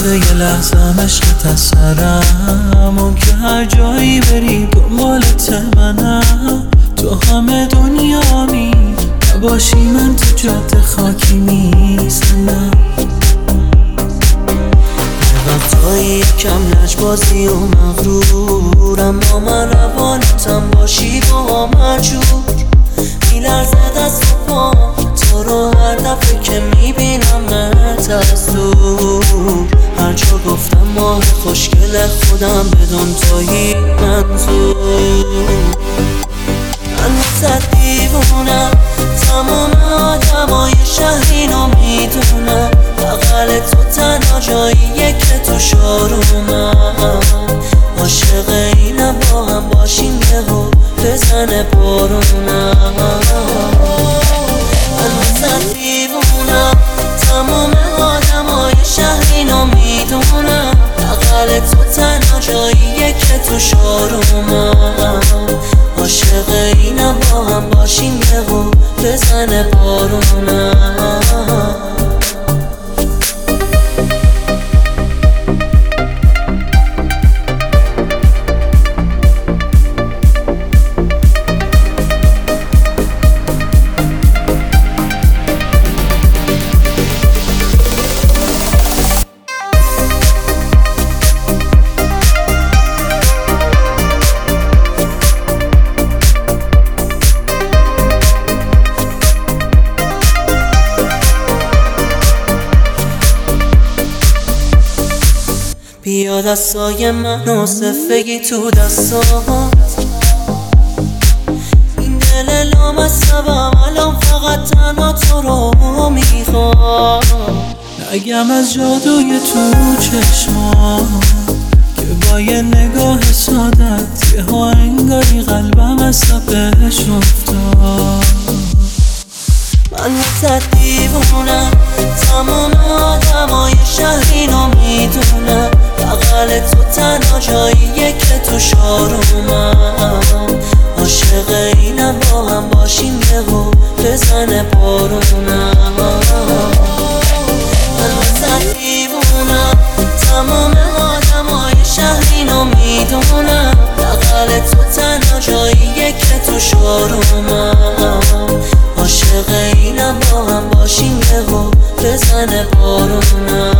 وقته یه لحظه عشقت از سرم و که هر جایی بری دنبالت منم. تو همه دنیامی نباشی من تو جاده خاکی نیستم. وقتایی کم لجبازی و مغرورم، اما من روانتم باشی با مجبور. میلرزد از تو پا تو رو هر دفعه که میبینمت از دور. هر جا گفتم ماه خوشگل خودم بدون تویی منظور. من واسه دیوونم، تمام آدمای شهر اینو میدونم. بغل تو تنها جاییه که تو شارومم. عاشق اینم با هم باشیم یهو بزنه بارونم. من واسه دیوونم، تمام آدمای شهر اینو میدونم. بغل تو تنها جاییه که تو شارومم. عاشق اینم با هم باشیم یهو بزنه بارونم. بیا دستای من و صفگی تو دستات. این دل لامصبم الان فقط تنها تو رو میخواد. نگم از جادوی تو چشمان که با یه نگاه سادت یه ها انگاری قلبم از تپش افتاد. من واسه دیوونم، تمام آدمای شهر اینو میدونم. بغل تو تنها جاییه که تو شارومم. عاشق اینم با هم باشیم یهو بزنه بارونم. من واسه دیوونم، تمام آدمای شهر اینو میدونم. بغل تو تنها جاییه که تو شارومم. عاشق اینم با هم باشیم یهو بزنه بارونم.